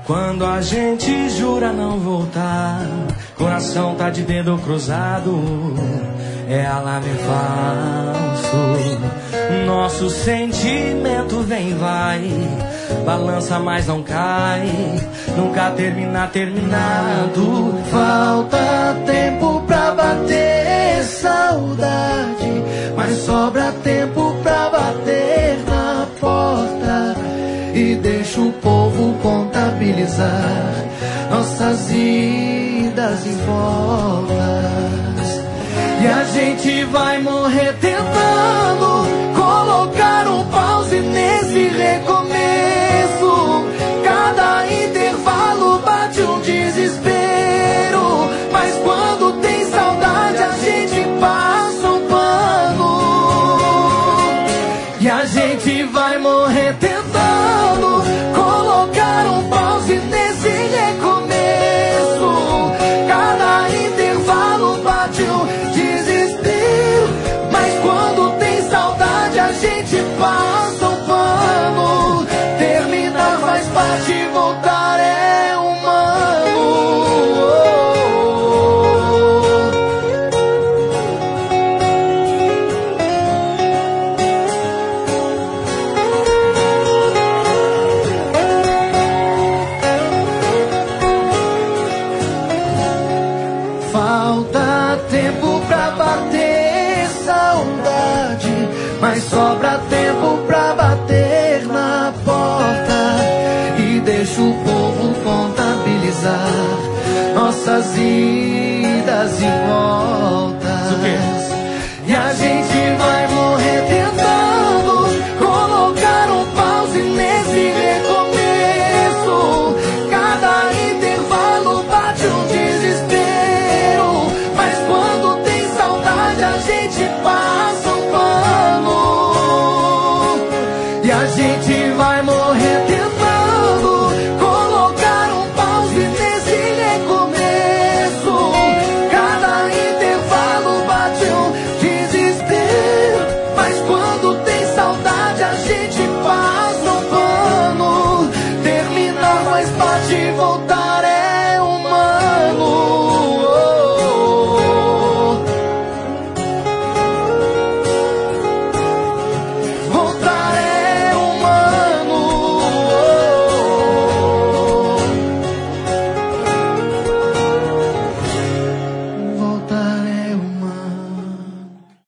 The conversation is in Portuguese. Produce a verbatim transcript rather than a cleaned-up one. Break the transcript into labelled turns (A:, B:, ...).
A: Quando a gente jura não voltar, coração tá de dedo cruzado, é alarme falso. Nosso sentimento vem e vai, balança mas não cai, nunca termina terminado. Falta tempo pra bater saudade, mas sobra tempo pra bater na porta. E deixa o povo contabilizar nossas idas e voltas. E a gente vai morrer tentando colocar um pause nesse recomeço. Cada intervalo bate um desespero, mas quando tem saudade a gente passa um pano. E a gente vai morrer tentando colocar um pause nesse recomeço. Cada intervalo bate um desespero, mas quando tem saudade a gente passa um pano. Terminar faz parte, voltar é humano. Falta tempo pra bater saudade, mas sobra tempo pra bater na porta. E deixa o povo contabilizar nossas idas e voltas. E a gente vai morrer tentando colocar um pause nesse recomeço. Cada intervalo bate um desespero, mas quando tem saudade a gente passa um pano. E a gente vai morrer tentando colocar um pause nesse recomeço. Cada intervalo bate um desespero, mas quando tem saudade a gente passa um pano. Terminar faz parte, voltar